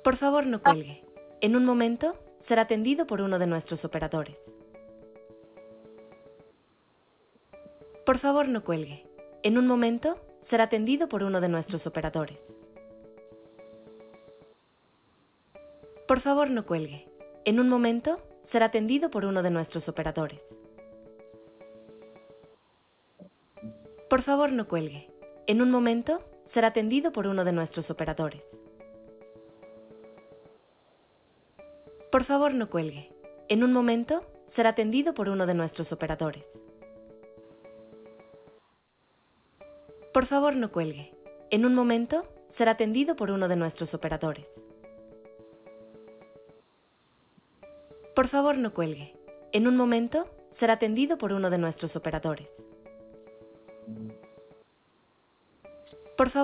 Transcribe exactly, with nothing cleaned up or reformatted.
Por favor, no cuelgue. En un momento será atendido por uno de nuestros operadores. Por favor, no cuelgue. En un momento será atendido por uno de nuestros operadores. Por favor, no cuelgue. En un momento será atendido por uno de nuestros operadores. Por favor, no cuelgue. En un momento será atendido por uno de nuestros operadores. Por favor, no cuelgue. En un momento será atendido por uno de nuestros operadores. Por favor, no cuelgue. En un momento será atendido por uno de nuestros operadores. Por favor, no cuelgue. En un momento será atendido por uno de nuestros operadores. Por favor,